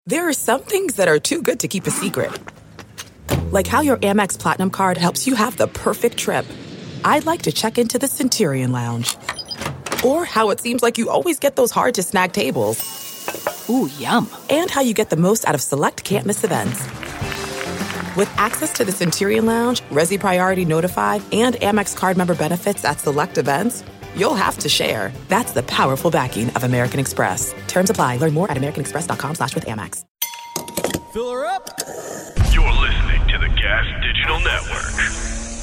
There are some things that are too good to keep a secret. Like how your Amex Platinum card helps you have the perfect trip. I'd like to check into the Centurion Lounge. Or how it seems like you always get those hard-to-snag tables. Ooh, yum. And how you get the most out of select can't-miss events. With access to the Centurion Lounge, Resi Priority Notified, and Amex card member benefits at select events, you'll have to share. That's the powerful backing of American Express. Terms apply. Learn more at americanexpress.com/withAmex. Fill her up. You're listening to the Gas Digital Network.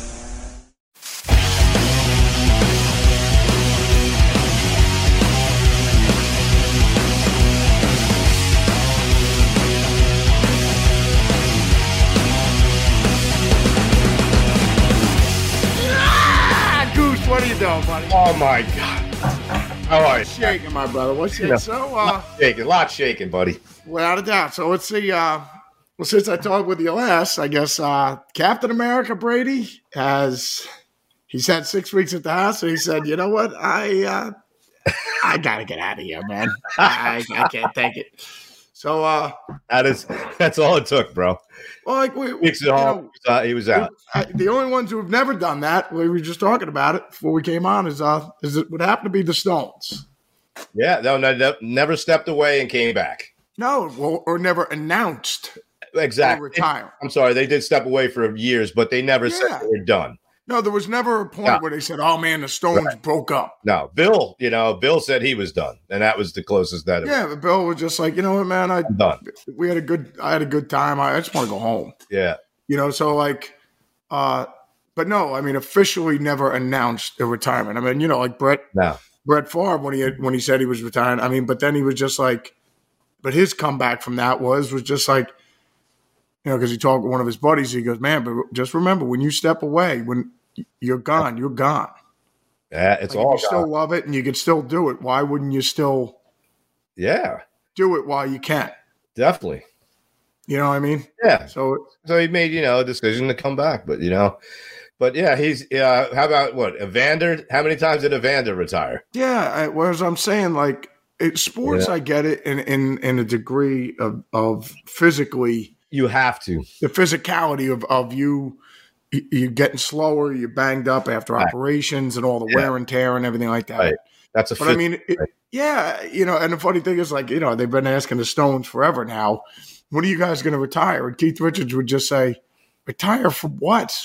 Goose, what are you doing, buddy? Oh my God! How are you? Shaking, my brother. What's it? So, lot shaking, buddy. without a doubt. So let's see. Well, since I talked with you last, I guess Captain America Brady he's had 6 weeks at the house, and he said, "You know what? I gotta get out of here, man. I can't take it." So that's all it took, bro. well, like He was out. The only ones who have never done that, we were just talking about it before we came on, is it would happen to be the Stones. Yeah, no, never stepped away and came back. No, well, or never announced Exactly. retire. I'm sorry, they did step away for years, but they never said they were done. No, there was never a point where they said, "Oh man, the Stones broke up." No, Bill said he was done, and that was the closest that. Yeah, but Bill was just like, you know what, man, I'm done. I had a good time. I just want to go home. Yeah, So like, but no, I mean, officially never announced a retirement. I mean, like Brett Favre when he said he was retiring. I mean, but then he was just like, but his comeback from that was just like, because he talked with one of his buddies. He goes, "Man, but just remember, when you step away, when you're gone, you're gone. Yeah, it's like, all. You still love it, and you can still do it. Why wouldn't you still? Yeah, do it while you can. Definitely. You know what I mean? Yeah. So he made a decision to come back, but yeah, he's how about what Evander? How many times did Evander retire? Yeah, whereas I'm saying like sports, I get it in a degree of physically. You have to the physicality of you getting slower, you're banged up after operations and all the wear and tear and everything like that. Right. That's but I mean, and the funny thing is like they've been asking the Stones forever now, when are you guys going to retire? And Keith Richards would just say, retire from what?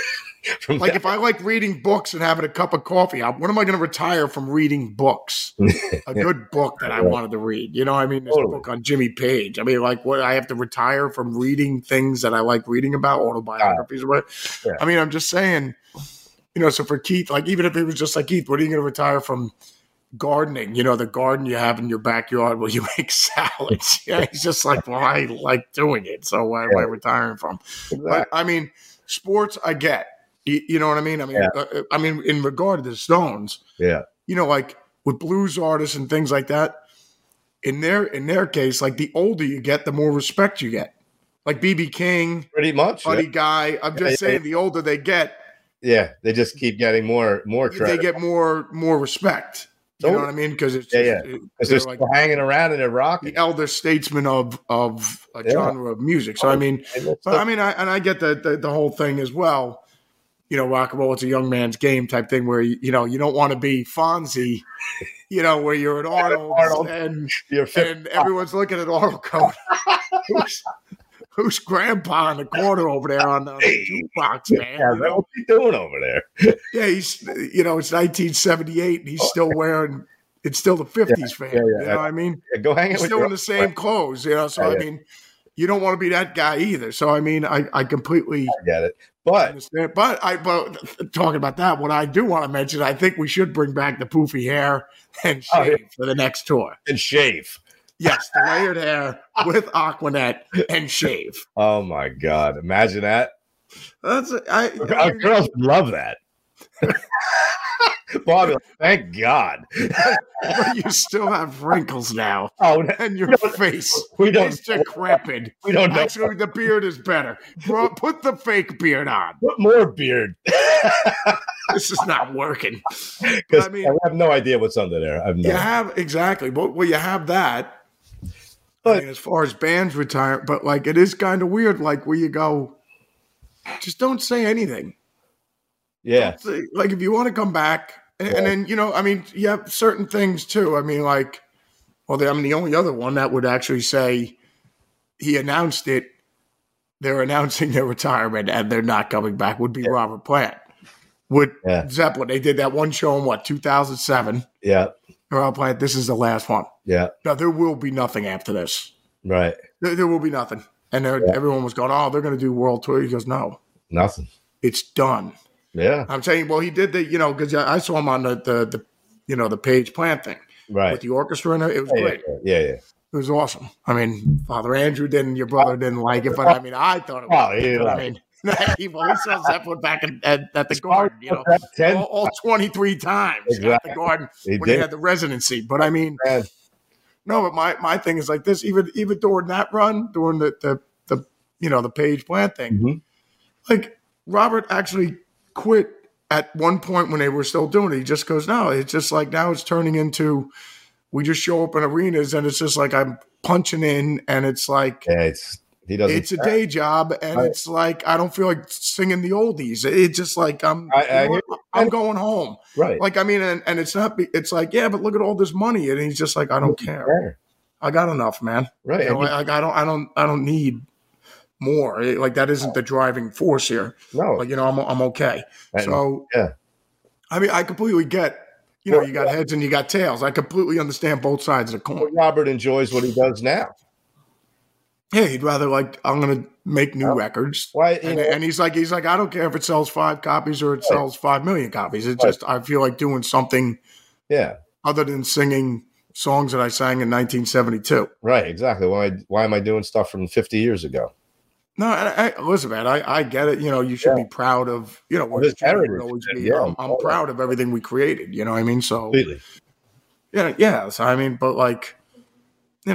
Like if I like reading books and having a cup of coffee, when am I going to retire from reading books? A good book that I wanted to read. You know what I mean? There's a book on Jimmy Page. I mean, like what I have to retire from reading things that I like reading about, autobiographies or what? Yeah. I mean, I'm just saying, so for Keith, like even if it was just like, Keith, what are you going to retire from? Gardening, the garden you have in your backyard where you make salads. Yeah, he's just like, well, I like doing it, so why am I retiring from? Exactly. But I mean, sports, I get. You know what I mean? I mean, in regard to the Stones, like with blues artists and things like that, in their case, like the older you get, the more respect you get. Like B.B. King, pretty much, Buddy Guy. I'm just saying, the older they get, they just keep getting more credit. They get more respect. You know what I mean? Because it's they're like hanging around and they're rocking. The elder statesman of a genre of music. So I mean, I get the whole thing as well. Rock and roll, it's a young man's game type thing where you don't want to be Fonzie, where you're at Arnold and everyone's looking at Arnold going, who's grandpa in the corner over there on the jukebox, man? Yeah, what's he doing over there? Yeah, he's it's 1978 and he's still wearing. It's still the 50s fan. You know what I mean? Go hang he's still in the same clothes. So I mean, you don't want to be that guy either. So I mean, I completely get it. But understand. But talking about that, what I do want to mention, I think we should bring back the poofy hair and shave for the next tour. And shave. Yes, the layered hair with Aquanet and shave. Oh my God! Imagine that. Our girls love that. Bobby, thank God. But you still have wrinkles now. Oh, and your face is decrepit. We don't know. Actually, the beard is better. Put the fake beard on. Put more beard. This is not working. Because I have no idea what's under there. Exactly. Well, you have that. I mean, as far as bands retire, but like it is kind of weird, like where you go, just don't say anything. Yeah. Like if you want to come back, and then I mean, you have certain things too. I mean, like, well, I mean, the only other one that would actually say he announced it, they're announcing their retirement and they're not coming back would be Robert Plant. With Zeppelin, they did that one show in 2007. Yeah. Robert Plant, this is the last one. Yeah. No, there will be nothing after this. Right. There will be nothing. And everyone was going, oh, they're going to do world tour. He goes, no. Nothing. It's done. Yeah. I'm saying, well, he did the, because I saw him on the Page Plant thing. Right. With the orchestra in it. It was great. Yeah. It was awesome. I mean, Father Andrew didn't, your brother didn't like it, but I mean, I thought it was. I mean, he saw Zeppelin back at the Garden, all 23 times at the Garden they had the residency. But I mean, no, but my thing is like this, even during that run, during the Page Plant thing, like Robert actually quit at one point when they were still doing it. He just goes, no, it's just like now it's turning into, we just show up in arenas and it's just like I'm punching in and it's like it's a day job and it's like I don't feel like singing the oldies. It's just like I'm going home. Right. Like I mean, and it's not. It's like but look at all this money, and he's just like I don't care. I got enough, man. Right. Like I don't need more. Like that isn't the driving force here. No. Like I'm okay. So I mean, I completely get. You got heads and you got tails. I completely understand both sides of the coin. Robert enjoys what he does now. Yeah, he'd rather like I'm going to make new records. Why? And he's like I don't care if it sells 5 copies or it sells 5 million copies. It's just I feel like doing something. Yeah. Other than singing songs that I sang in 1972. Right. Exactly. Why am I doing stuff from 50 years ago? No, listen, man. I get it. You should be proud of what his heritage would always be. I'm proud of everything we created. You know what I mean? So completely. Yeah. So I mean, but like, you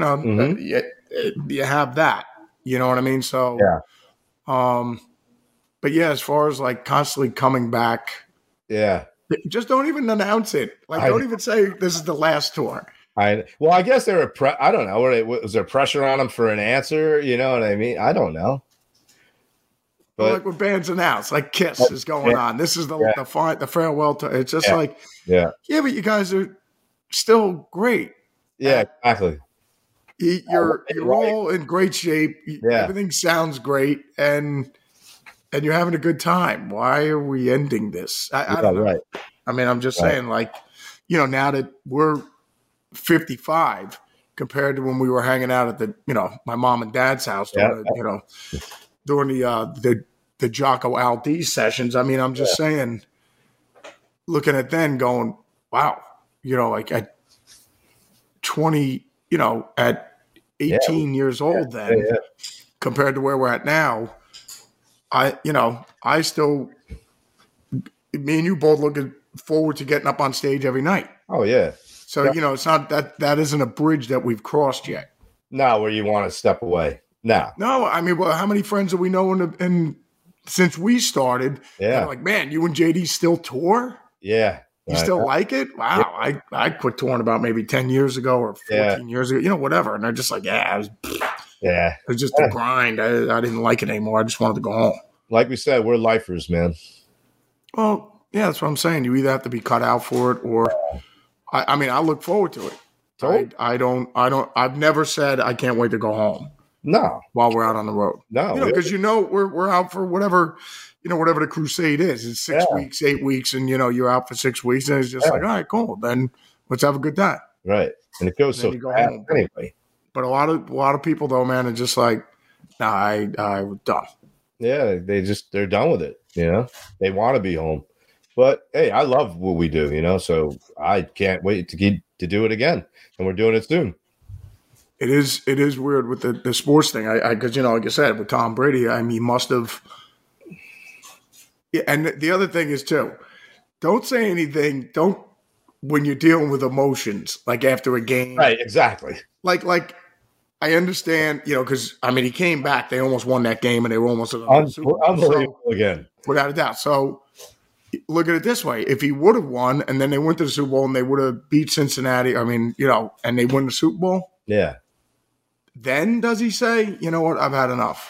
have that. You know what I mean? So but yeah, as far as like constantly coming back, just don't even announce it. Like, don't even say this is the last tour. I guess there were. I don't know. Was there pressure on him for an answer? You know what I mean? I don't know. But like when bands announce, like Kiss is going on. This is the farewell tour. It's just like, but you guys are still great. Yeah, exactly. You're all in great shape. Everything sounds great, and you're having a good time. Why are we ending this? I don't know. Right. I mean, I'm just saying, like, now that we're 55 compared to when we were hanging out at the, my mom and dad's house, during the Jocko Aldees sessions. I mean, I'm just saying, looking at then going, wow, like at 20, at 18 years old then compared to where we're at now, I still, me and you both looking forward to getting up on stage every night. Oh, yeah. So, it's not that isn't a bridge that we've crossed yet. No, where you want to step away. No. I mean, well, how many friends do we know in since we started? Yeah. Like, man, you and JD still tour? Yeah. You still like it? Wow. Yeah. I quit touring about maybe 10 years ago or 14 years ago, whatever. And they're just like, it was just a grind. I didn't like it anymore. I just wanted to go home. Like we said, we're lifers, man. Well, yeah, that's what I'm saying. You either have to be cut out for it or I mean, I look forward to it. Totally. I've never said I can't wait to go home. No. While we're out on the road. No. Because we're out for whatever, whatever the crusade is. It's 6 weeks, 8 weeks, and you're out for 6 weeks, and it's just like, all right, cool. Then let's have a good time. Right. And it goes so fast anyway. But a lot of people though, man, are just like, nah, I'm done. Yeah, they're done with it. They want to be home. But hey, I love what we do, so I can't wait to do it again. And we're doing it soon. It is weird with the sports thing. Because like I said, with Tom Brady, I mean, he must have. Yeah, and the other thing is too, don't say anything. Don't when you're dealing with emotions, like after a game. Right. Exactly. Like I understand, because I mean, he came back. They almost won that game, and they were almost unbelievable again, without a doubt. So. Look at it this way. If he would have won and then they went to the Super Bowl and they would have beat Cincinnati, I mean, and they win the Super Bowl. Yeah. then does he say, you know what, I've had enough?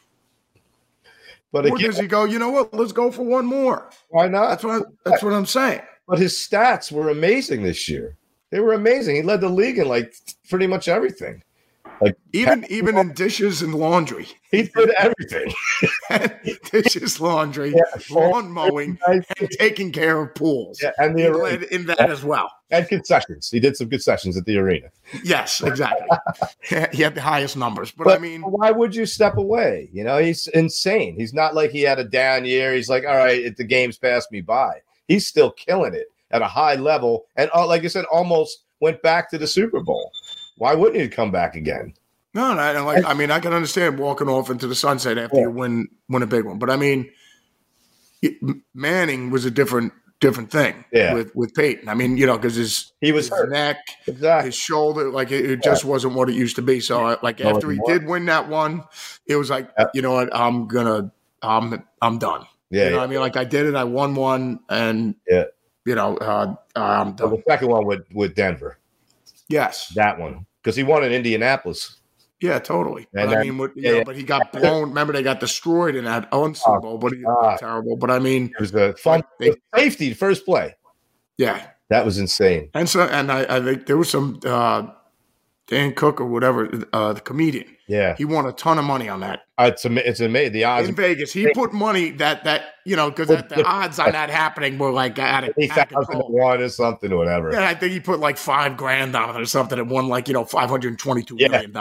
But Or again, does he go, you know what, let's go for one more? why not? That's what I'm saying. But his stats were amazing this year. They were amazing. He led the league in like pretty much everything. Like Even in dishes and laundry. he did everything. Dishes, laundry, lawn mowing, and taking care of pools. Yeah, and he led in that as well. And concessions. He did some concessions at the arena. Yes, exactly. He had the highest numbers. But I mean, why would you step away? You know, he's insane. He's not like he had a down year. He's like, all right, the game's passed me by. He's still killing it at a high level. And like I said, almost went back to the Super Bowl. Why wouldn't he come back again? No, I mean, I can understand walking off into the sunset after you win a big one. But I mean, Manning was a different thing with Peyton. I mean, you know, because his neck, his shoulder, like it just wasn't what it used to be. So after he did win that one, it was like, you know what, I'm done. Yeah, you know what I mean? Like I did it, I won one, and you know, I'm done. The second one with Denver. Yes, that one because he won in Indianapolis. Yeah, totally. But I mean, but he got blown. Remember, they got destroyed in that Super Bowl, but he was terrible. But I mean, it was a fun safety first play. Yeah, that was insane. And so, and I think there was some Dan Cook or whatever, the comedian. Yeah, he won a ton of money on that. It's amazing. The odds in Vegas, he put money that you know because the odds on that happening were like out of control. One or something or whatever. Yeah, I think he put like $5,000 on it or something and won like $522 million.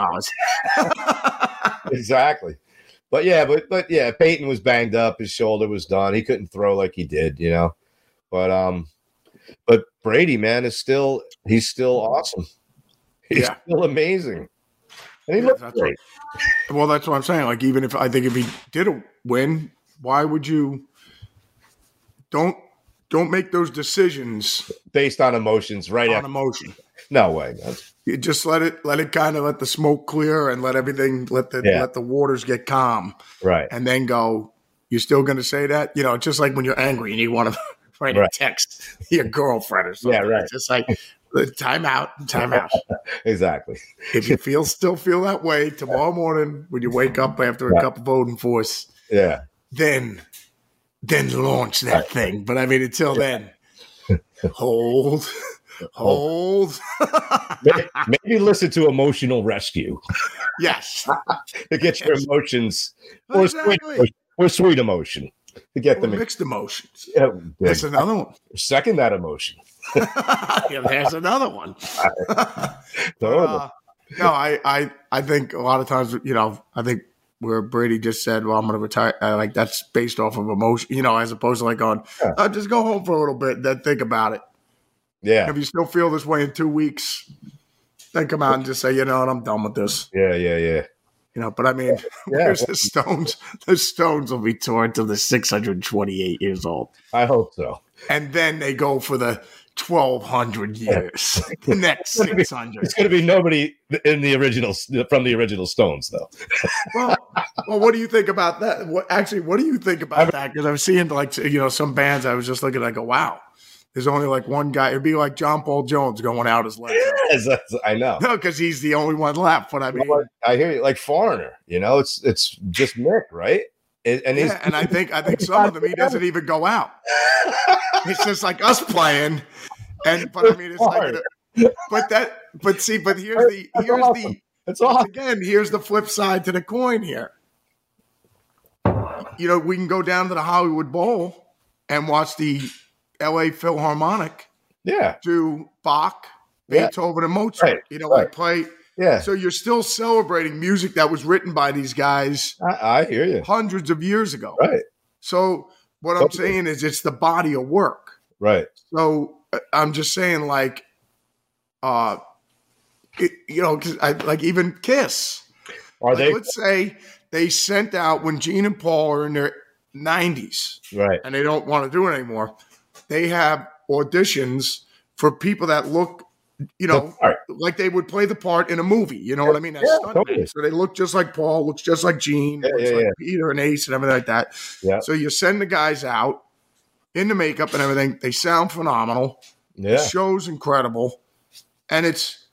Exactly. But yeah, Peyton was banged up. His shoulder was done. He couldn't throw like he did, you know. But Brady, man, he's still awesome. He's still amazing. And he looks great. Well, that's what I'm saying. Like, even if he did win, why would you don't make those decisions based on emotions, right? On emotion. No way. You just let it kind of let the smoke clear and let everything let the waters get calm. Right. And then go, you're still gonna say that? You know, just like when you're angry and you want to write a text your girlfriend or something. Yeah, right. It's just like time out. Exactly. If you still feel that way tomorrow morning when you wake up after a cup of voting force, then launch that thing. But I mean, until then, hold. Maybe listen to Emotional Rescue. Yes, to get your emotions or sweet emotion to get them mixed emotions. Yeah, that's another one. Second that emotion. There's another one. No, I think a lot of times, you know, I think where Brady just said, well, I'm going to retire, like that's based off of emotion, you know, as opposed to like going, just go home for a little bit and then think about it. Yeah. And if you still feel this way in 2 weeks, then come out and just say, you know what, I'm done with this. Yeah. You know, but I mean, where's the Stones? The Stones will be touring till they're 628 years old. I hope so. And then they go for the 1,200 years. The next 600. It's going to be nobody in the original from the original Stones, though. well, what do you think about that? What do you think about that? Because I was seeing like some bands. I was just looking. I go, wow. There's only like one guy. It'd be like John Paul Jones going out his leg. Yes, I know. No, because he's the only one left. But I mean, I hear you. Like Foreigner, you know, it's just Mick, right? And I think some of them he doesn't even go out. It's just like us playing, but I mean, it's like, but here's the flip side to the coin here. You know, we can go down to the Hollywood Bowl and watch the L.A. Philharmonic, do Bach, Beethoven, and Mozart. Right. You know, like play. Yeah. So you're still celebrating music that was written by these guys. I hear you. Hundreds of years ago. Right. So what I'm saying is it's the body of work. Right. So I'm just saying, like, because like even Kiss. Let's say they sent out when Gene and Paul are in their 90s. Right. And they don't want to do it anymore. They have auditions for people that look, you know, like they would play the part in a movie. You know what I mean? Totally. So they look just like Paul, looks just like Gene, looks like Peter and Ace and everything like that. Yeah. So you send the guys out in the makeup and everything. They sound phenomenal. Yeah. The show's incredible. And it's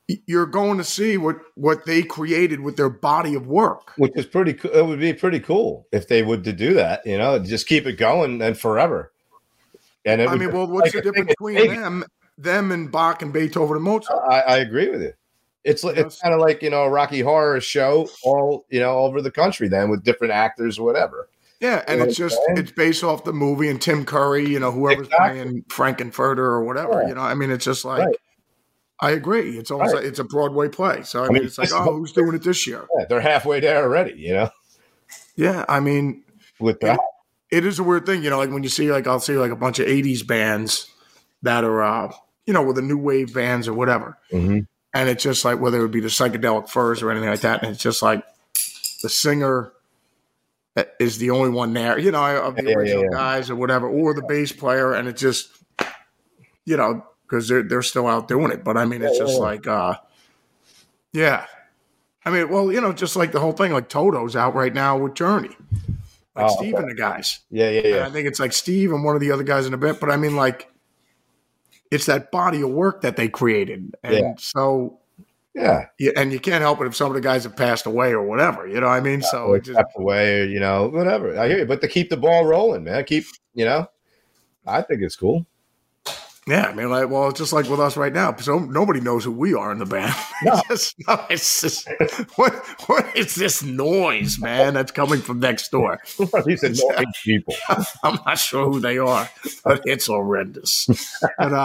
you're going to see what they created with their body of work. Which is pretty cool. It would be pretty cool if they would to do that, just keep it going and forever. And I mean, well, what's the difference between them and Bach and Beethoven and Mozart? I agree with you. It's kind of like, a Rocky Horror show all, over the country then with different actors or whatever. Yeah, and it's based off the movie and Tim Curry, whoever's playing Frankenfurter or whatever, I mean, it's just like, right. I agree. It's almost like it's a Broadway play. So, I mean, it's like, who's doing it this year? Yeah, they're halfway there already, Yeah, I mean, with that. It is a weird thing, like when you see, I'll see a bunch of 80s bands that are, with the new wave bands or whatever. Mm-hmm. And it's just like, whether it would be the Psychedelic Furs or anything like that. And it's just like the singer is the only one there, of the original guys or whatever, or the bass player. And it just, because they're still out doing it. But I mean, it's just like, yeah. I mean, well, just like the whole thing, like Toto's out right now with Journey. Like Steve and the guys. Yeah. And I think it's like Steve and one of the other guys in the band. But I mean, like, it's that body of work that they created. And so, and you can't help it if some of the guys have passed away or whatever, you know what I mean? So or passed away or, whatever. I hear you. But to keep the ball rolling, man, I think it's cool. Yeah, I mean, it's just like with us right now. So nobody knows who we are in the band. No. It's just what is this noise, man? That's coming from next door. These annoying people. I'm not sure who they are, but it's horrendous. But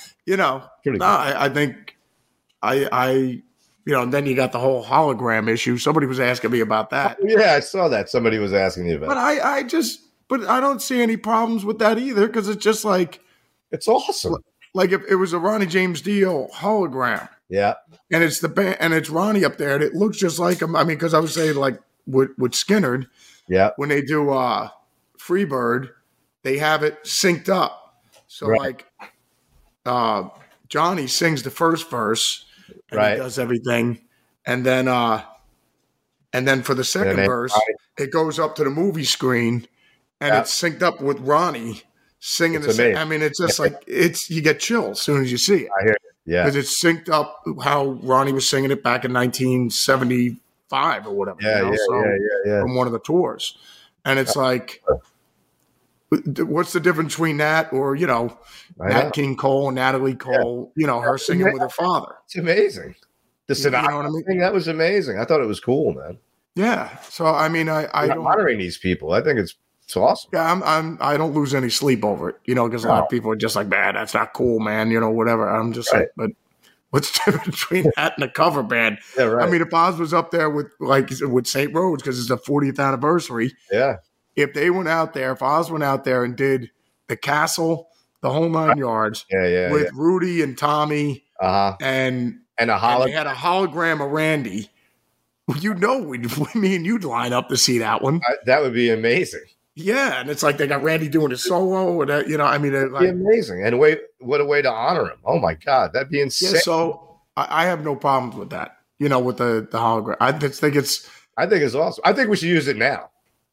I think I and then you got the whole hologram issue. Somebody was asking me about that. Yeah, I saw that. Somebody was asking me about. But I don't see any problems with that either because it's just like. It's awesome. Like if it was a Ronnie James Dio hologram. Yeah. And it's the band and it's Ronnie up there and it looks just like him. I mean, because I would say like with Skinnerd, when they do Freebird, they have it synced up. So like Johnny sings the first verse and he does everything. And then for the second verse, it goes up to the movie screen and it's synced up with Ronnie. Singing the same. I mean, it's just like you get chills as soon as you see it. I hear it. Yeah. Because it's synced up how Ronnie was singing it back in 1975 or whatever. From one of the tours. And it's like, what's the difference between that or, Nat King Cole and Natalie Cole, her singing with her father? It's amazing. The sonata thing, that was amazing. I thought it was cool, man. Yeah. So, I mean, I don't. Honoring these people. I think it's awesome. Yeah, I don't lose any sleep over it, because a lot of people are just like, man, that's not cool, man, whatever. I'm just like, but what's the difference between that and a cover band? Yeah, right. I mean, if Oz was up there with St. Rhodes because it's the 40th anniversary, if Oz went out there and did the Castle, the whole 9 yards, with Rudy and Tommy, and a hologram, they had a hologram of Randy. Me and you'd line up to see that one. That would be amazing. Yeah, and it's like they got Randy doing a solo, and it'd be amazing. And what a way to honor him! Oh my God, that'd be insane. Yeah, so I have no problems with that. With the hologram, I think it's awesome. I think we should use it now.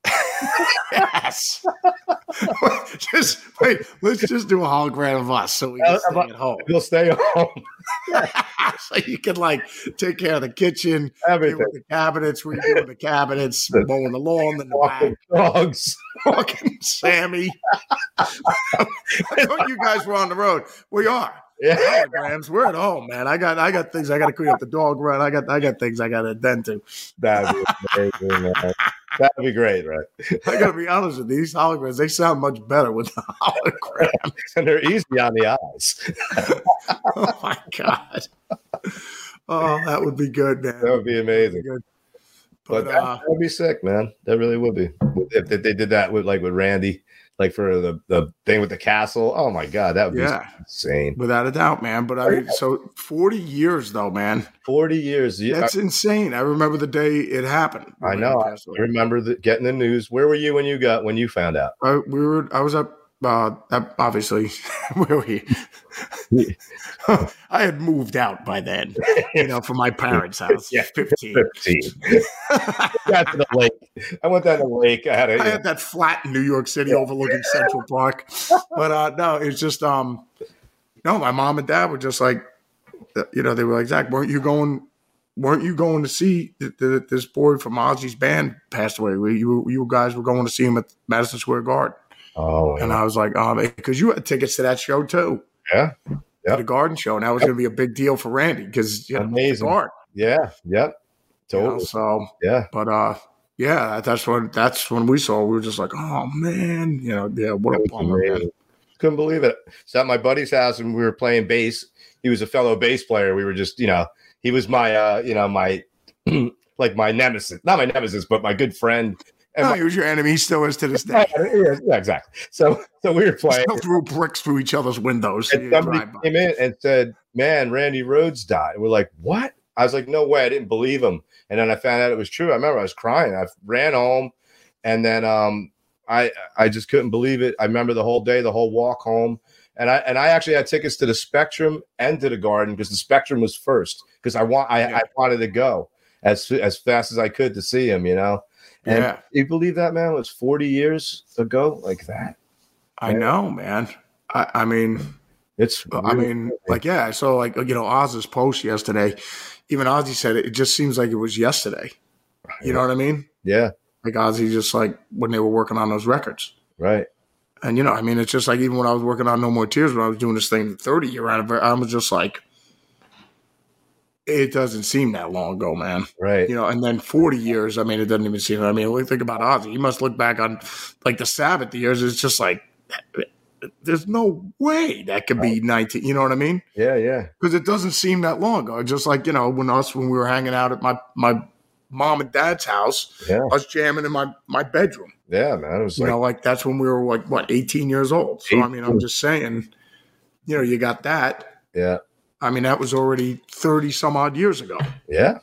Yes. Let's just do a hologram of us so we can stay at home. We'll stay home. So you can take care of the kitchen, everything, with the cabinets, redoing the cabinets, mowing the lawn, and the walking dogs, walking Sammy. I thought you guys were on the road. We are. Yeah. Holograms. We're at home, man. I got things I got to clean up the dog run. I got things I got to attend to. That'd be amazing, man. That'd be great, right? I got to be honest with you. These holograms, they sound much better with the hologram. And they're easy on the eyes. Oh, my God. Oh, that would be good, man. That would be amazing. But that would be sick, man. That really would be. If they did that with Randy, for the thing with the castle. Oh, my God. That would be insane. Without a doubt, man. But so 40 years, though, man. 40 years. That's insane. I remember the day it happened. I know. I remember getting the news. Where were you when you found out? I was up. Obviously, where were you? I had moved out by then, from my parents' house. Yeah, 15. Got to the lake. I went down to the lake. I had that flat in New York City overlooking Central Park. But no, it's just no. My mom and dad were just like, they were like, Zach, weren't you going to see this boy from Ozzy's band passed away? You guys were going to see him at Madison Square Garden. Oh, yeah. And I was like, because you had tickets to that show too. Yeah. To the Garden show. And that was going to be a big deal for Randy because, amazing. The Garden. Yeah. Yep. Totally. So, yeah. But, that's when we saw, we were just like, oh man, what a bummer, man. Couldn't believe it. So at my buddy's house and we were playing bass. He was a fellow bass player. We were just, he was my, my, like my nemesis, not my nemesis, but my good friend. And he was your enemy. He still is to this day. Yeah, exactly. So we were playing. Still threw bricks through each other's windows. And somebody came in and said, man, Randy Rhoads died. We're like, what? I was like, no way. I didn't believe him. And then I found out it was true. I remember I was crying. I ran home and then I just couldn't believe it. I remember the whole day, the whole walk home. And I actually had tickets to the Spectrum and to the Garden because the Spectrum was first because I wanted to go as fast as I could to see him, And you believe that, man? It was 40 years ago like that. I know, man. I mean, it's. I saw Oz's post yesterday. Even Ozzy said it just seems like it was yesterday. You know what I mean? Yeah. Like Ozzy, just like when they were working on those records. Right. And, it's just like even when I was working on No More Tears, when I was doing this thing, 30-year anniversary, I was just like, it doesn't seem that long ago, man. Right. And then 40 years, it doesn't even seem, think about Ozzy. He must look back on like the Sabbath years. It's just like, there's no way that could be 19. You know what I mean? Yeah, yeah. Because it doesn't seem that long ago. Just like, when we were hanging out at my mom and dad's house, us jamming in my bedroom. Yeah, man. It was that's when we were like, what, 18 years old. So, 18. I'm just saying, you got that. Yeah. That was already 30 some odd years ago. Yeah.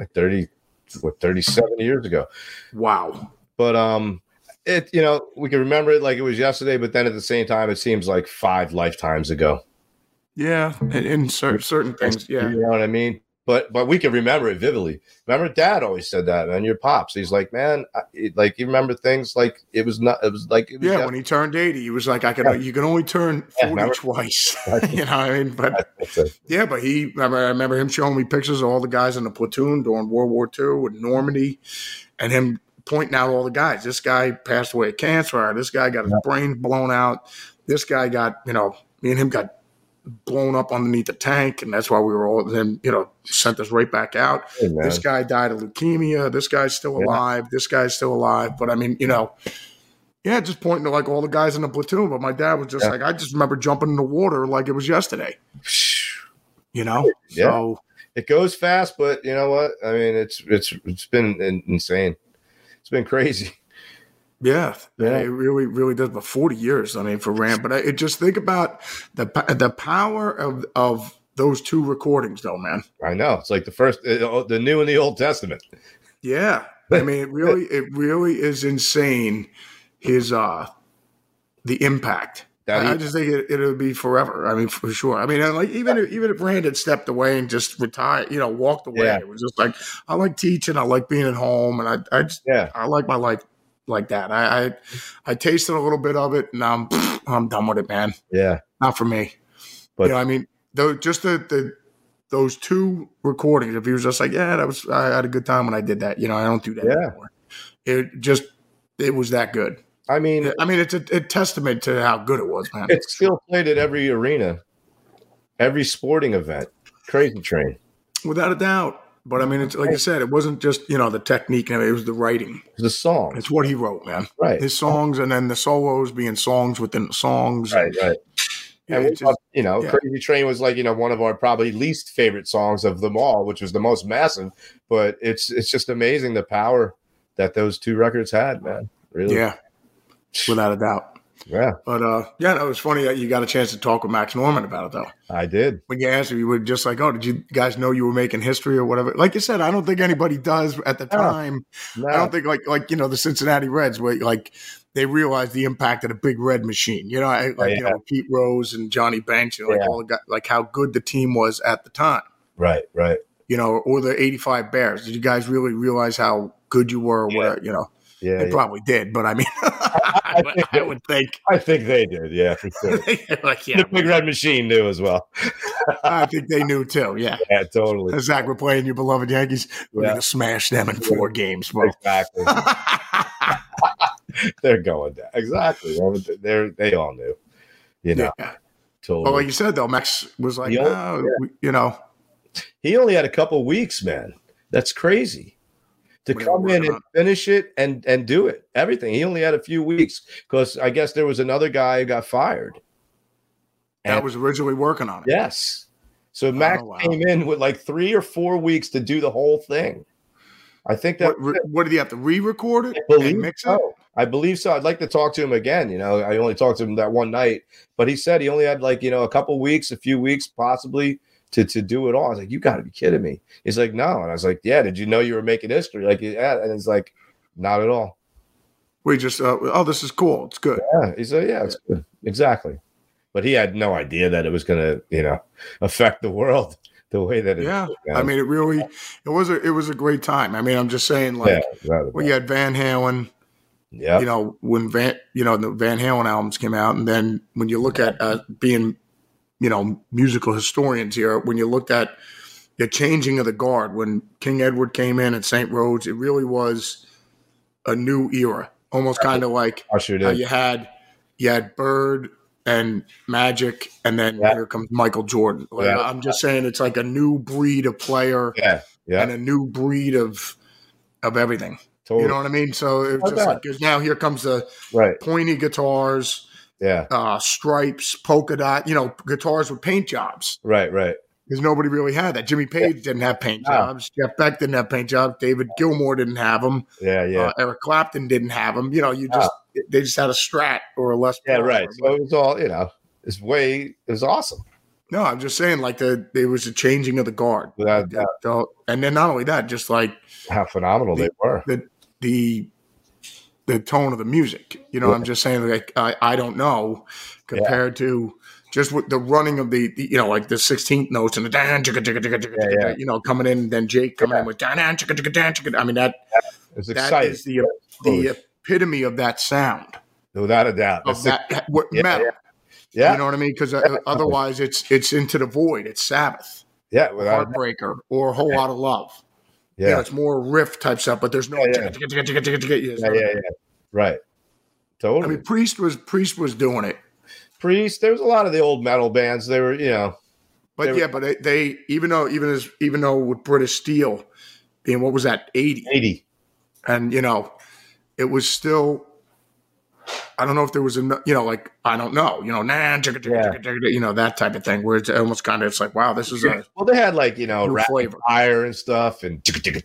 37 years ago. Wow. But, we can remember it like it was yesterday, but then at the same time, it seems like 5 lifetimes ago. Yeah. In certain things. Yeah. You know what I mean? But we can remember it vividly. Remember, Dad always said that, man. Your pops. He's like, man, you remember things like it was not. It was like it was. Yeah, when he turned 80, he was like, you can only turn 40 twice. You know what I mean? But yeah, but I remember him showing me pictures of all the guys in the platoon during World War II and Normandy, and him pointing out all the guys. This guy passed away of cancer. This guy got his brain blown out. This guy got, me and him got blown up underneath the tank, and that's why we were all then sent us right back out. Hey, this guy died of leukemia. This guy's still alive. This guy's still alive. But just pointing to like all the guys in the platoon. But my dad was just like, I just remember jumping in the water like it was yesterday. Yeah. So it goes fast, but you know what? It's been insane. It's been crazy. Yeah, it really, really does. But 40 years, for Rand. But I just think about the power of those 2 recordings, though, man. I know. It's like the first, the New and the Old Testament. Yeah, it really is insane. His the impact. I just think it'll be forever. For sure. Even if Rand had stepped away and just retired, walked away, it was just like I like teaching, I like being at home, and I like my life like that. I tasted a little bit of it, and I'm done with it, man. Yeah, not for me. But those 2 recordings. If he was just like, I had a good time when I did that. I don't do that anymore. It was that good. It's a testament to how good it was, man. It's still played at every arena, every sporting event. Crazy Train, without a doubt. But it's like you said, it wasn't just the technique, it was the writing, the song. It's what he wrote, man. Right, his songs, and then the solos being songs within the songs. Right. Yeah, and Crazy Train was like one of our probably least favorite songs of them all, which was the most massive. But it's just amazing the power that those 2 records had, man. Really, yeah, without a doubt. Yeah. But, it was funny that you got a chance to talk with Max Norman about it, though. I did. When you asked him, you were just like, did you guys know you were making history or whatever? Like you said, I don't think anybody does at the time. No. I don't think like the Cincinnati Reds, where like they realized the impact of the Big Red Machine. Pete Rose and Johnny Banks, all the guys, like how good the team was at the time. Right. Or the '85 Bears. Did you guys really realize how good you were? Or whatever, Yeah, They probably did, but I mean, I would think. I think they did. Yeah, for sure. Like, yeah, The Big Red Machine knew as well. I think they knew too. Yeah. Yeah, totally. Zach, we're playing your beloved Yankees. We're Yeah. going to smash them in 4 games, bro. Exactly. They're going down. Exactly. They all knew. You know. Yeah. Totally. Well, like you said, though, Max was like, you know. He only had a couple weeks, man. That's crazy. To What they were come in working and finish it and do it. Everything. He only had a few weeks because I guess there was another guy who got fired. That was originally working on it. Yes. So Max came in with like 3 or 4 weeks to do the whole thing. I think that. What did he have to re-record it and mix it? I believe so. I'd like to talk to him again. You know, I only talked to him that one night, but he said he only had like, you know, a few weeks possibly to do it all. I was like, you got to be kidding me. He's like, no. And I was like, yeah, did you know you were making history? Like, yeah. And it's like, not at all. We just, this is cool. It's good. Yeah. He said, yeah, it's good. Exactly. But he had no idea that it was going to, you know, affect the world the way that it yeah. did. I mean, it was a great time. I mean, I'm just saying, like, when you had Van Halen, yeah, you know, when the Van Halen albums came out, and then when you look at being, you know, musical historians here, when you looked at the changing of the guard, when King Edward came in at St. Rhodes, it really was a new era, almost kind of like how you had Bird and Magic, and then here comes Michael Jordan. Like, I'm just saying, it's like a new breed of player, and a new breed of everything. Totally. You know what I mean? So it's just like, because now here comes the pointy guitars, stripes, polka dot, you know, guitars with paint jobs. Right. Because nobody really had that. Jimmy Page didn't have paint jobs. Jeff Beck didn't have paint jobs. David Gilmour didn't have them. Eric Clapton didn't have them. You know, they just had a Strat or a Les Paul. Yeah, right. So it was all, you know, it was awesome. No, I'm just saying, like, there was a changing of the guard. And then not only that, just like how phenomenal they were. The tone of the music. You know, I'm just saying, like, I don't know, compared to just with the running of the you know, like the 16th notes and the dan chicka chicka chicka chicka, you know, coming in, and then Jake coming in with dan chicka chicka dan chicka. I mean, that is the epitome of that sound, without a doubt. Of that metal. Yeah. You know what I mean? Because otherwise, it's Into the Void. It's Sabbath. Yeah, Heartbreaker or A Whole Lot of Love. Yeah, you know, it's more riff type stuff, but there's no right. Totally. I mean, Priest was doing it. Priest. There was a lot of the old metal bands. They were, you know, but they even though with British Steel being, what was that, 80, and you know, it was still. I don't know if there was you know, like, I don't know, you know, you know, that type of thing, where it's almost kind of, it's like, wow, this is well, they had, like, you know, flavor, fire and stuff, and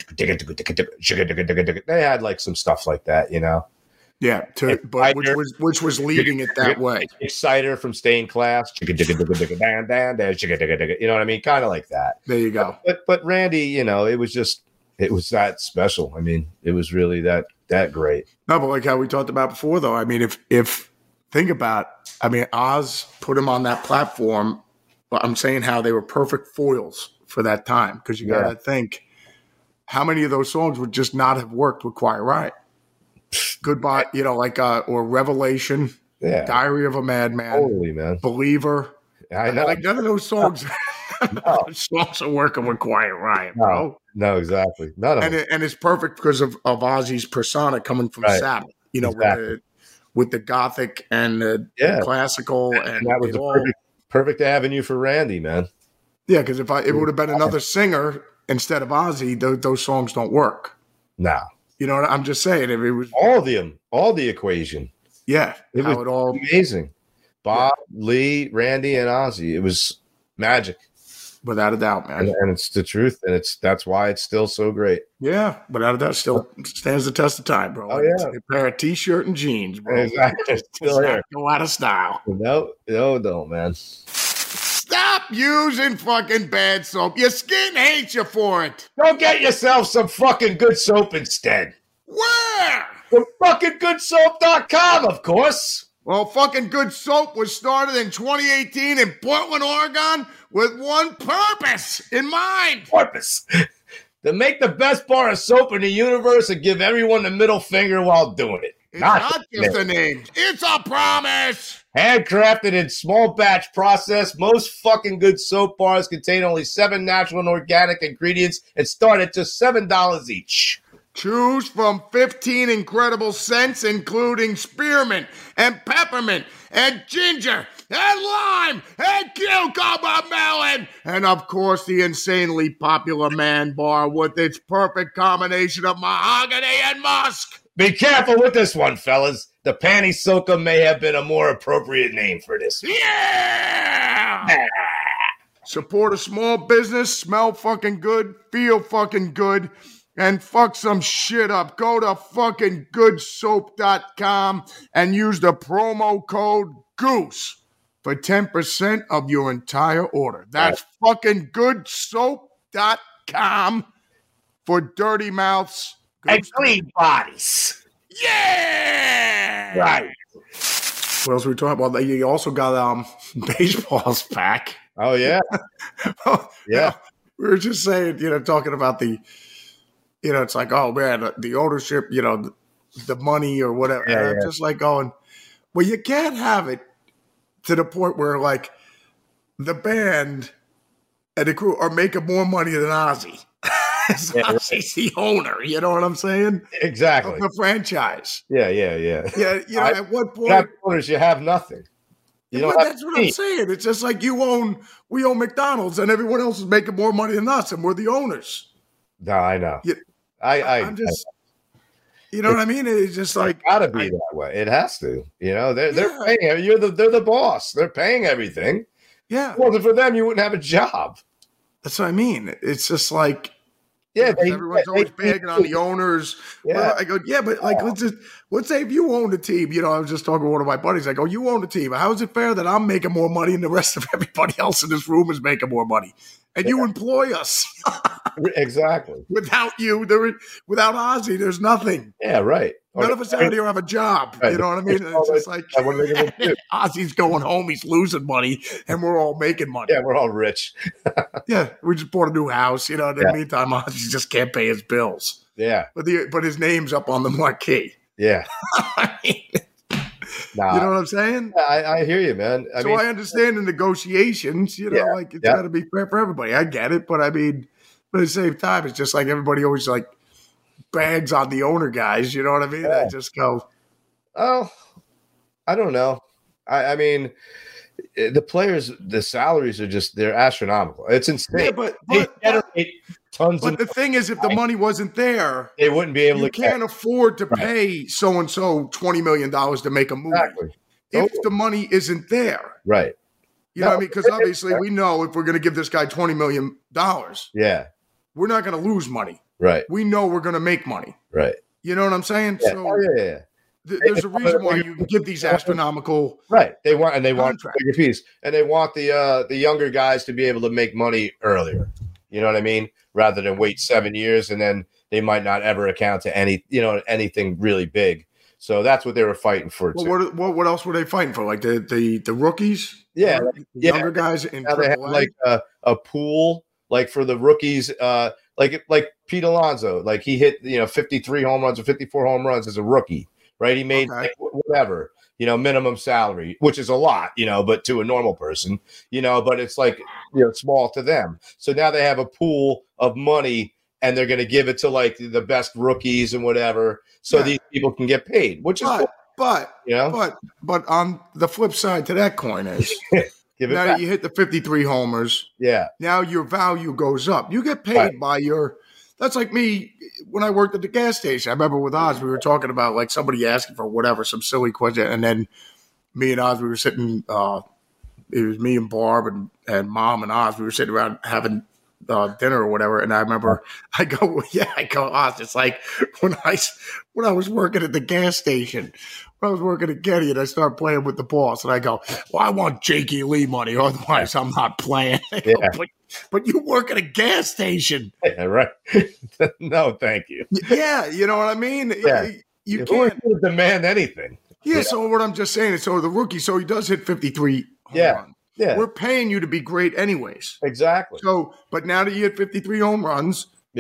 they had like some stuff like that, you know. Yeah, but which was leading it that way. Exciter from Stained Class, you know what I mean, kind of like that. There you go. But Randy, you know, it was that special. I mean, it was really that great. No, but like how we talked about before, though. I mean, if think about, I mean, Oz put him on that platform. But I'm saying how they were perfect foils for that time, because you got to think how many of those songs would just not have worked with Quiet Riot. Goodbye, you know, like or Revelation, Diary of a Madman, totally, man. Believer. I know, like none of those songs. Songs are working with Quiet Riot, bro. No, exactly. None of them. And it's perfect because of Ozzy's persona coming from Sabbath. You know, with the gothic and the classical, and that was a perfect avenue for Randy, man. Yeah, because if it would have been another singer instead of Ozzy, those songs don't work. No. You know what I'm just saying? If it was all the equation. Yeah, it was all amazing. Bob, Lee, Randy, and Ozzy. It was magic. Without a doubt, man. And it's the truth, and that's why it's still so great. Yeah, without a doubt, still stands the test of time, bro. Oh, yeah. A pair of T-shirt and jeans, bro. Exactly. Still here. Go out of style. No, man. Stop using fucking bad soap. Your skin hates you for it. Go get yourself some fucking good soap instead. Where? From fuckinggoodsoap.com, of course. Well, fucking Good Soap was started in 2018 in Portland, Oregon, with one purpose in mind. Purpose. to make the best bar of soap in the universe and give everyone the middle finger while doing it. It's not just a name. It's a promise. Handcrafted in small batch process, most fucking good soap bars contain only 7 natural and organic ingredients and start at just $7 each. Choose from 15 incredible scents, including spearmint and peppermint and ginger and lime and cucumber melon. And, of course, the insanely popular Man Bar with its perfect combination of mahogany and musk. Be careful with this one, fellas. The Panty Soaker may have been a more appropriate name for this. Yeah! Support a small business, smell fucking good, feel fucking good, and fuck some shit up. Go to fucking goodsoap.com and use the promo code GOOSE for 10% of your entire order. That's fucking goodsoap.com for dirty mouths and clean bodies. Yeah! Right. What else were we talking about? You also got baseballs back. Oh, yeah. Yeah. We were just saying, talking about the, it's like, oh, man, the ownership, the money or whatever. Yeah, and I'm just like going, well, you can't have it to the point where, like, the band and the crew are making more money than Ozzy. Ozzy's the owner, you know what I'm saying? Exactly. Of the franchise. Yeah. Yeah, at what point? Have owners, you have nothing. That's what I'm saying. It's just like we own McDonald's and everyone else is making more money than us and we're the owners. No, I know. I'm just, you know what I mean? It's just like. It's gotta be that way. It has to. They're paying. They're the boss. They're paying everything. Yeah. If it wasn't for them, you wouldn't have a job. That's what I mean. It's just like. Yeah, everyone's always bagging on the owners. Yeah. Well, I go, yeah, but like, let's say if you own the team, I was just talking to one of my buddies. I go, you own the team. How is it fair that I'm making more money and the rest of everybody else in this room is making more money? And you employ us. Exactly. Without you, without Ozzy, there's nothing. Yeah, right. None of us out here have a job. Right. You know what I mean? It's just like Ozzy's going home, he's losing money, and we're all making money. Yeah, we're all rich. Yeah, we just bought a new house. In the meantime, Ozzy just can't pay his bills. Yeah. But his name's up on the marquee. Yeah. I mean, you know what I'm saying? I hear you, man. I understand the negotiations, like it's got to be fair for everybody. I get it, but I mean, but at the same time, it's just like everybody always like bags on the owner guys. You know what I mean? I just go, oh, I don't know. I mean, the players, the salaries are they're astronomical. It's insane. Yeah, but generate tons. But the thing is, if the money wasn't there, they wouldn't be able to. You can't afford to pay so and so $20 million to make a movie. Exactly. If the money isn't there, right? You know what I mean? Because obviously we know if we're going to give this guy $20 million, we're not going to lose money. Right. We know we're going to make money. Right. You know what I'm saying? Yeah. So there's a reason why you give these astronomical. Right. They want a bigger piece, and they want the younger guys to be able to make money earlier. You know what I mean? Rather than wait 7 years and then they might not ever account to anything really big. So that's what they were fighting for. Well, what else were they fighting for? Like the rookies? Yeah, younger guys in now they have like a pool like for the rookies. Like Pete Alonso, like he hit 53 home runs or 54 home runs as a rookie, right? He made whatever minimum salary, which is a lot, but to a normal person, but it's like small to them. So now they have a pool of money. And they're going to give it to like the best rookies and whatever, so these people can get paid, which is cool. But on the flip side to that coin is now that you hit the 53 homers, now your value goes up. You get paid by your. That's like me when I worked at the gas station. I remember with Oz, we were talking about like somebody asking for whatever, some silly question, and then me and Oz, we were sitting. It was me and Barb and Mom and Oz. We were sitting around having dinner or whatever, and I remember I go, Oz, it's like when I was working at the gas station, when I was working at Getty, and I started playing with the boss, and I go, well, I want Jakey Lee money, otherwise I'm not playing. But you work at a gas station. Yeah, right. No, thank you. Yeah, you know what I mean? Yeah. You can't demand anything. Yeah, so what I'm just saying is, so the rookie, so he does hit 53 home runs. Yeah. We're paying you to be great anyways. Exactly. So, but now that you hit 53 home runs,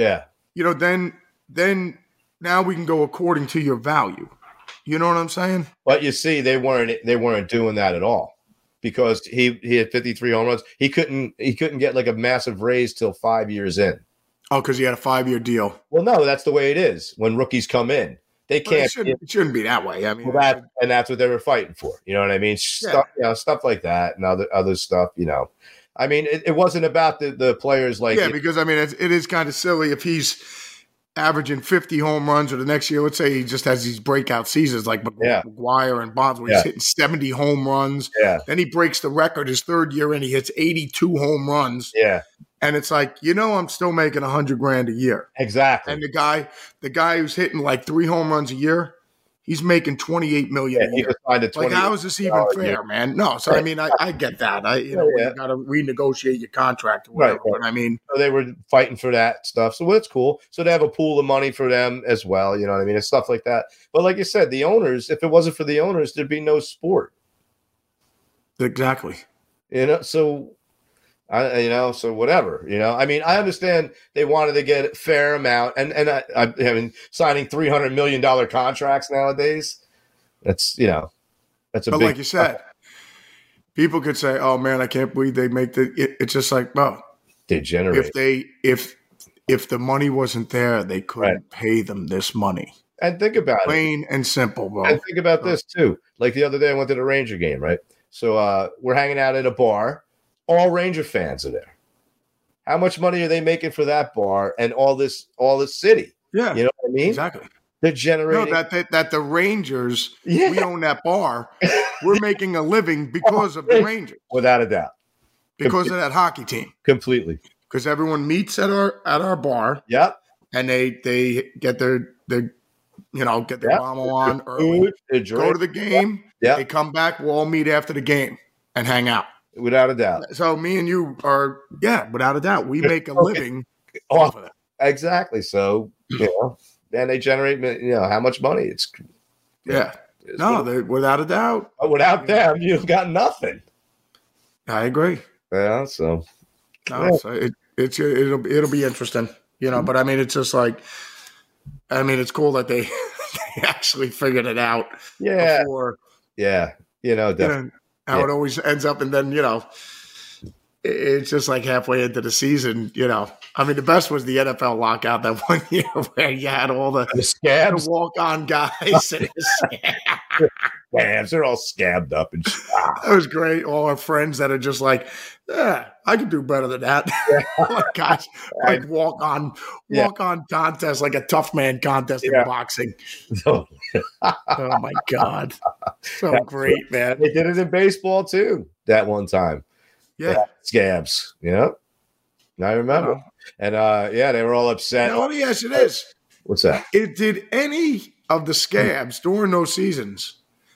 then now we can go according to your value. You know what I'm saying? But you see, they weren't doing that at all because he had 53 home runs. He couldn't get like a massive raise till 5 years in. Oh, because he had a 5-year deal. Well, no, that's the way it is when rookies come in. They can't. It shouldn't be that way. I mean, that's what they were fighting for. You know what I mean? Stuff, stuff like that and other stuff. I mean, it wasn't about the players like. Yeah, because I mean, it is kind of silly if he's averaging 50 home runs, or the next year, let's say he just has these breakout seasons like McGuire and Bonds, where he's hitting 70 home runs. Yeah. Then he breaks the record his third year and he hits 82 home runs. Yeah. And it's like, I'm still making $100,000 a year. Exactly. And the guy who's hitting like 3 home runs a year, he's making $28 million a year. Like, how is this even fair, man? No. So I mean, I get that. You got to renegotiate your contract or whatever. Right. But I mean, so they were fighting for that stuff. So that's cool. So they have a pool of money for them as well. You know what I mean? And stuff like that. But like you said, the owners, if it wasn't for the owners, there'd be no sport. Exactly. So. So whatever, I mean, I understand they wanted to get a fair amount, and I mean, signing $300 million contracts nowadays. That's that's a. But big like you said, people could say, "Oh man, I can't believe they make the." It's just like, well, they generate. If the money wasn't there, they couldn't pay them this money. And think about plain and simple, bro. And think about this too. Like the other day, I went to the Ranger game, right? So we're hanging out at a bar. All Ranger fans are there. How much money are they making for that bar and all this city? Yeah, you know what I mean. Exactly. They're generating that the Rangers. We own that bar. We're making a living because of the Rangers, without a doubt. Because of that hockey team, completely. Because everyone meets at our bar. Yep. And they get their get their mama on early. Food, go to the game. Yeah. They come back. We'll all meet after the game and hang out. Without a doubt. So me and you are, without a doubt, we make a living off of that. Exactly. So, and they generate, how much money? It's without a doubt. Without them, you've got nothing. I agree. Yeah. So, so it'll be interesting,. But I mean, it's just like, it's cool that they actually figured it out. Yeah. Before, definitely. How it always ends up, and then it's just like halfway into the season. I mean, the best was the NFL lockout that one year where you had all the scabs, the walk-on guys. Scabs, they're all scabbed up and shit. That was great. All our friends that are just like, I could do better than that. Like guys, like walk-on contest, like a tough man contest in boxing. Oh my God. So great, man. They did it in baseball too, that one time. Yeah. Scabs. Yeah. I remember. And they were all upset. Now, let me ask you this. What's that? Did any of the scabs during those seasons,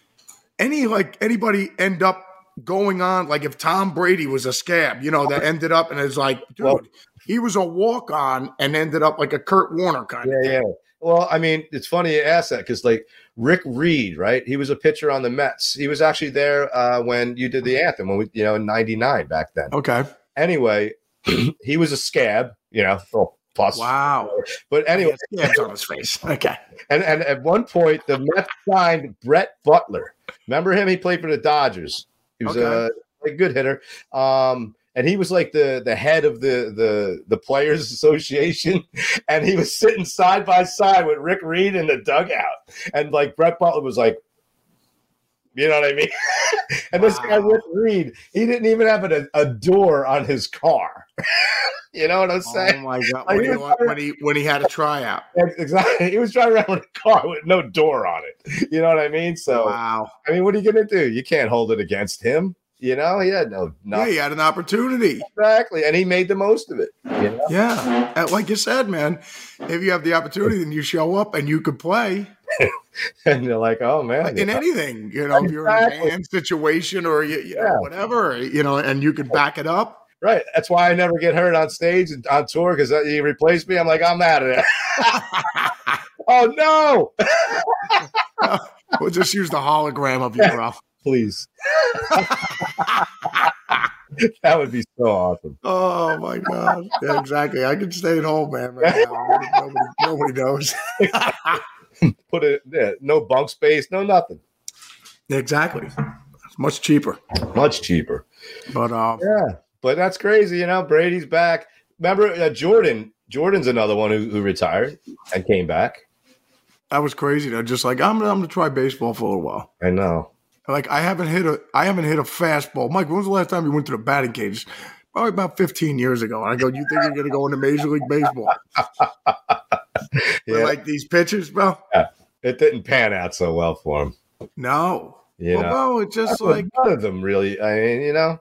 anybody end up going on, like if Tom Brady was a scab, that ended up and it's like, dude, he was a walk-on and ended up like a Kurt Warner kind of thing. Yeah. Well, I mean, it's funny you ask that because like Rick Reed, right? He was a pitcher on the Mets. He was actually there when you did the anthem, when we, in '99 back then. Okay. Anyway, he was a scab, Plus. Wow. But anyway. Scabs on his face. Okay. And at one point, the Mets signed Brett Butler. Remember him? He played for the Dodgers. He was a good hitter. And he was like the head of the Players Association. And he was sitting side by side with Rick Reed in the dugout. And like Brett Butler was like, you know what I mean? And this guy, Rick Reed, he didn't even have a door on his car. You know what I'm saying? Oh my God! When he had a tryout, exactly. He was driving around with a car with no door on it. You know what I mean? So, wow. I mean, what are you going to do? You can't hold it against him. He had no. Yeah, he had an opportunity. Exactly, and he made the most of it. Yeah, like you said, man. If you have the opportunity, then you show up and you could play. And you're like, oh man, like in anything, if you're in a band situation or you know, whatever, and you could back it up. Right. That's why I never get hurt on stage and on tour because you replace me. I'm like, I'm out of there. Oh, no. We'll just use the hologram of you, bro. Please. That would be so awesome. Oh my God! Yeah, exactly. I could stay at home, man. Right now, nobody knows. Put it no bunk space, no nothing. Exactly. It's much cheaper. Much cheaper. But yeah, but that's crazy. You know, Brady's back. Remember Jordan? Jordan's another one who retired and came back. that was crazy. Though. Just like I'm gonna try baseball for a little while. I know. Like I haven't hit a fastball. Mike, when was the last time you went to the batting cage? Probably about 15 years ago. And I go, you think you're gonna go into Major League Baseball? Yeah. Like these pitchers, bro. Yeah. It didn't pan out so well for him. No. You know, bro, it's just like none of them really. I mean, you know,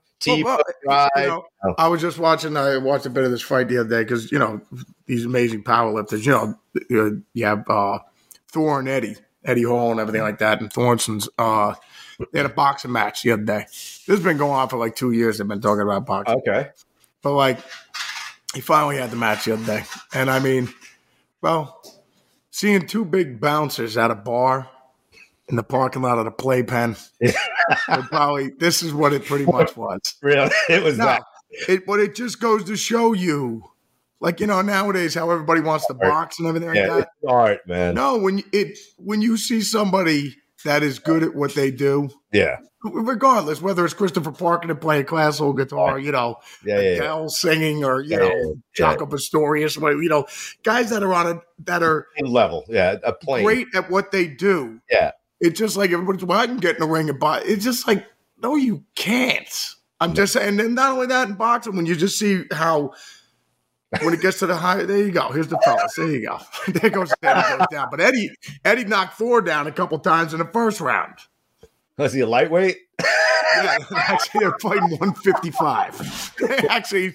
I was just watching. I watched a bit of this fight the other day because these amazing powerlifters. You have Thor and Eddie Hall and everything like that, and Thornson's. They had a boxing match the other day. This has been going on for like 2 years. They've been talking about boxing. Okay, but like he finally had the match the other day, and I mean, well, seeing two big bouncers at a bar in the parking lot of the playpen. This is what it pretty much was. Really? It was that. But it just goes to show you, like, nowadays how everybody wants to box and everything like that. It's art, man. No, when you see somebody that is good at what they do, yeah, regardless, whether it's Christopher Parker playing classical guitar, Adele singing, or Jaco Pastorius, guys that are level, a plane, great at what they do. Yeah. It's just like everybody's, I can get in the ring and box. It's just like, no, you can't. I'm just saying, and not only that in boxing, when you just see how, when it gets to the high, there you go. Here's the fellas. There you go. There goes down. But Eddie knocked Thor down a couple times in the first round. Was he a lightweight? Yeah, actually, they're fighting 155. Actually,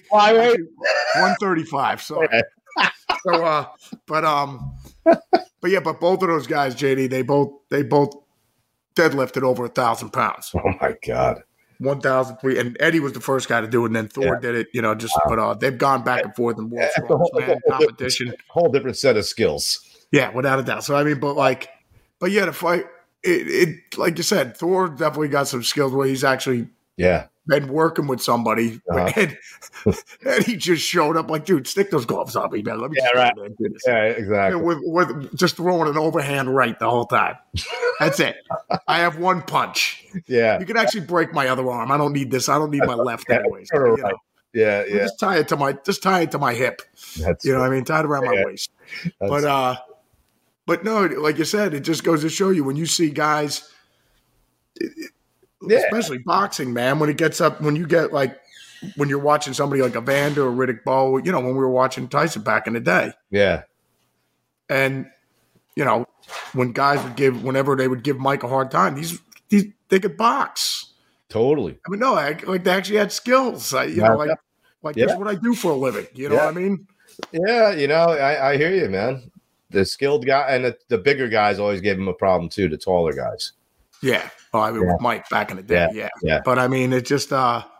135. So, Okay. But both of those guys, JD, they both deadlifted over 1,000 pounds. Oh my God. 1,003, and Eddie was the first guy to do it, and then Thor did it. But they've gone back and forth in world competition. Whole different set of skills. Yeah, without a doubt. So I mean, the fight, it like you said, Thor definitely got some skills where he's actually been working with somebody, and he just showed up like, dude, stick those gloves on me, man. Let me Exactly. With just throwing an overhand right the whole time. That's it. I have one punch. Yeah. You can actually break my other arm. I don't need this. I don't need my left anyways. Right. Yeah. Just tie it to my hip. That's what I mean? Tie it around my waist. But no, like you said, it just goes to show you when you see guys, especially boxing, man, when it gets up, when you're watching somebody like Evander or Riddick Bowe, when we were watching Tyson back in the day. Yeah. And, when guys whenever they would give Mike a hard time, they could box. Totally. I mean, no, they actually had skills. That's what I do for a living. You know what I mean? Yeah, I hear you, man. The skilled guy and the bigger guys always gave him a problem too, the taller guys. Yeah. Oh, I mean, with Mike back in the day. Yeah. But I mean, it just,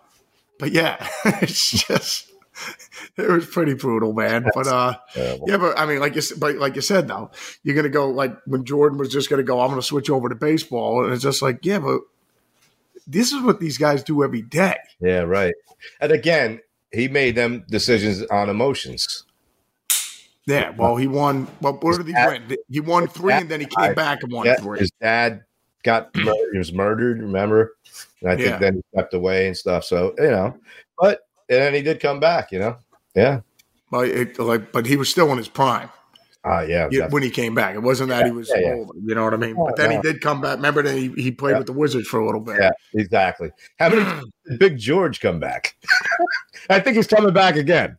it's just, it was pretty brutal, man. But but I mean, like you said, though, you're gonna go like when Jordan was just gonna go, I'm gonna switch over to baseball, and it's just like, but this is what these guys do every day. Yeah, right. And again, he made them decisions on emotions. Yeah, well, he won. Well, what did he win? He won 3, and then he came back and won 3. His dad he was murdered, remember? And I think then he stepped away and stuff. So, but and then he did come back, Yeah. But he was still in his prime. When he came back. It wasn't that he was older, you know what I mean? But then he did come back. Remember that he played with the Wizards for a little bit. Yeah, exactly. How many did Big George come back? I think he's coming back again.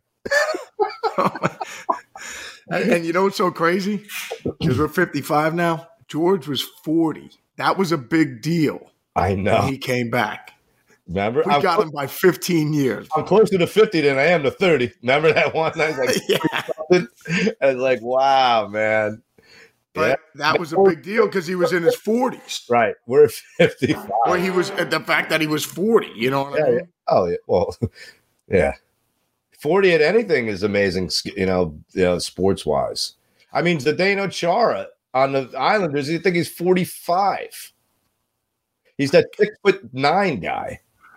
And you know what's so crazy? Because we're 55 now. George was 40. That was a big deal. I know. When he came back. Remember? We got him by 15 years. I'm closer to 50 than I am to 30. Remember that one? I was like, I was like, wow, man. But that was a big deal because he was in his 40s. Right. We're 55. Well, he was the fact that he was 40, you know what I mean? Yeah. Oh, yeah. Well, yeah. 40 at anything is amazing, sports wise. I mean, Zdeno Chara on the Islanders, you think he's 45. He's that 6'9" guy.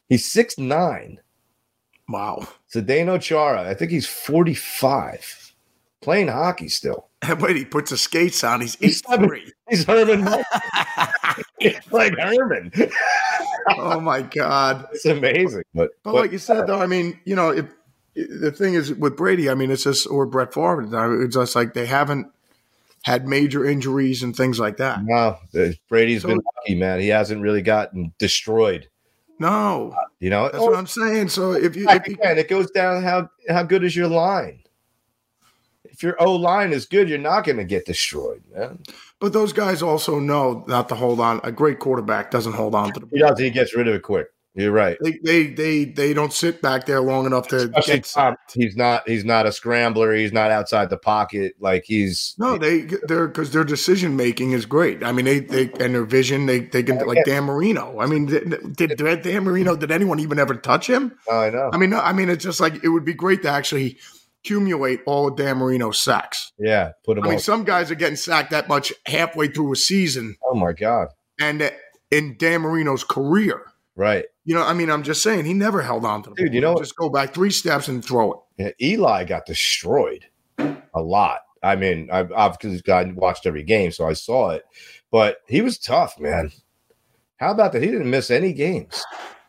He's 6'9". Wow. Zdeno Chara, I think he's 45. Playing hockey still. Wait, he puts the skates on. He's He's 8'3". He's Herman. It's like Herman. Oh my God. It's amazing. But like you said, though, I mean, you know, the thing is with Brady, I mean, it's just, or Brett Favre, it's just like they haven't had major injuries and things like that. No, Brady's been lucky, man. He hasn't really gotten destroyed. No. You know, that's what I'm saying. So again, it goes down how good is your line. If your O line is good, you're not going to get destroyed, man. But those guys also know not to hold on. A great quarterback doesn't hold on to the ball. He does. He gets rid of it quick. You're right. They don't sit back there long enough to get sacked. He's not a scrambler. He's not outside the pocket. Like he's they're because their decision making is great. I mean they and their vision they can like Dan Marino. I mean did Dan Marino, did anyone even ever touch him? Oh, I know. I mean it's just like it would be great to actually accumulate all of Dan Marino's sacks. Yeah, put him. I mean some guys are getting sacked that much halfway through a season. Oh my God! And in Dan Marino's career, right. You know, I mean, I'm just saying he never held on to the ball. You know, just go back 3 steps and throw it. Yeah, Eli got destroyed a lot. I mean, I watched every game, so I saw it. But he was tough, man. How about that? He didn't miss any games.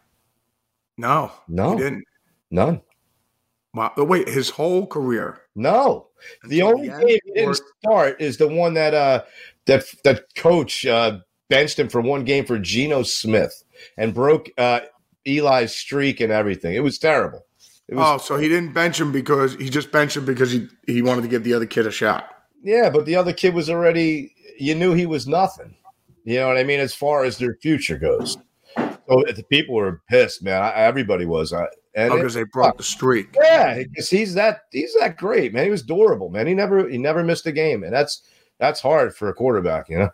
No, he didn't. None. Wow. Wait, his whole career? No. The only game he didn't start is the one that coach benched him for one game for Geno Smith and broke Eli's streak and everything. It was terrible. So he didn't bench him because he just benched him because he wanted to give the other kid a shot. Yeah, but the other kid was already, you knew he was nothing. You know what I mean? As far as their future goes. So the people were pissed, man. Everybody was. Because they broke the streak. Yeah, because he's that great, man. He was durable, man. He never missed a game, and that's hard for a quarterback, you know.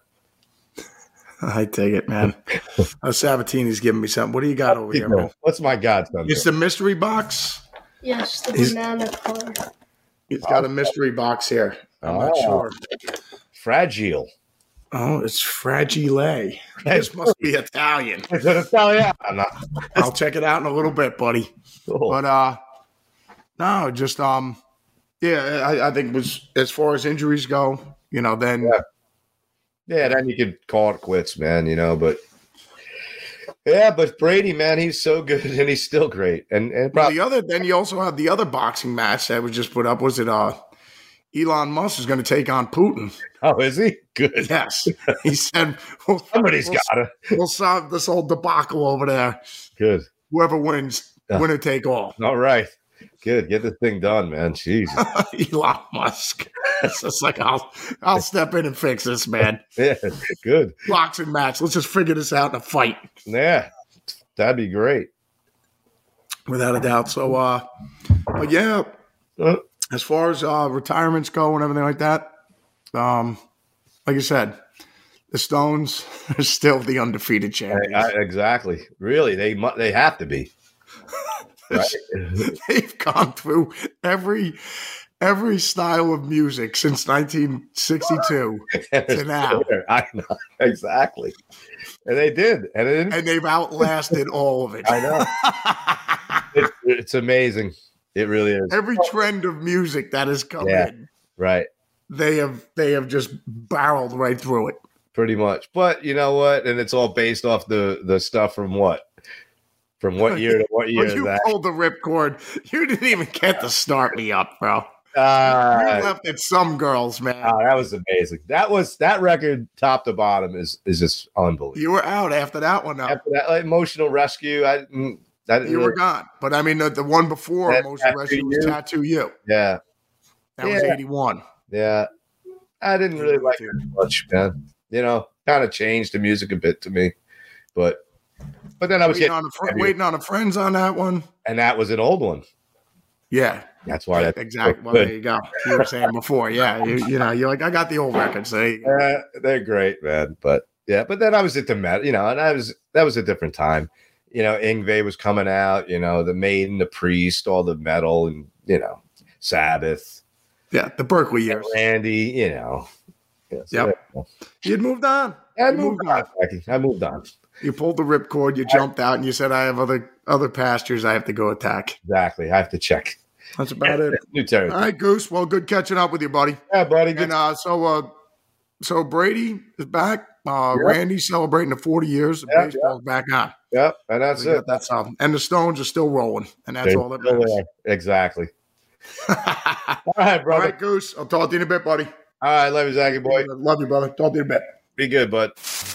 I take it, man. Sabatini's giving me something. What do you got over here, man? What's my godson? It's the mystery box? Yes, the banana color. He's got a mystery box here. I'm not sure. Fragile. Oh, it's Fragile. This must be Italian. Is it Italian? I'll check it out in a little bit, buddy. Cool. But no, just I think it was as far as injuries go, you know, then then you could call it quits, man, you know, but but Brady, man, he's so good and he's still great. And then you also have the other boxing match that was just put up. Was it Elon Musk is going to take on Putin? Oh, is he? Good. Yes. He said somebody's got it. We'll solve this whole debacle over there. Good. Whoever wins, winner take all. All right. Good. Get this thing done, man. Jesus. Elon Musk. It's just like I'll step in and fix this, man. Yeah, good. Boxing match. Let's just figure this out in a fight. Yeah. That'd be great. Without a doubt. So but yeah, as far as retirements go and everything like that, like I said, the Stones are still the undefeated champions. Exactly. Really, they have to be. Right? They've gone through every style of music since 1962 to now. I know exactly, and they did, and they've outlasted all of it. I know. It's amazing. It really is. Every trend of music that has come in, right? They have just barreled right through it, pretty much. But you know what? And it's all based off the stuff from what. From what year to what year? You pulled the ripcord. You didn't even get to start me up, bro. You left at some girls, man. Oh, that was amazing. That record, top to bottom, is just unbelievable. You were out after that one. After that, like, Emotional Rescue, you were gone. But I mean, the one before Emotional Rescue was Tattoo You. Yeah, that was 81. Yeah, I didn't really like it much, man. You know, kind of changed the music a bit to me, but then I was waiting on a Friends on that one, and that was an old one. Yeah, that's why. That's exactly. Well, there you go. You were saying before, you know, you're like, I got the old records. They're great, man. But then I was at the metal, you know, and that was a different time. You know, Yngwie was coming out. You know, the Maiden, the Priest, all the metal, and you know, Sabbath. Yeah, the Berkeley years. Randy, you know, Yeah, Yep. You'd moved on. I You moved on. Becky. I moved on. You pulled the ripcord, you jumped out, and you said, I have other pastures I have to go attack. Exactly. I have to check. That's about it. New territory. All right, Goose. Well, good catching up with you, buddy. Yeah, buddy. Good. And so Brady is back. Randy's celebrating the 40 years. Baseball's back on. Yep, and that's it. That's and the Stones are still rolling, and that's all that matters. Exactly. All right, brother. All right, Goose. I'll talk to you in a bit, buddy. All right, love you, Zachy boy. Love you, brother. Talk to you in a bit. Be good, bud.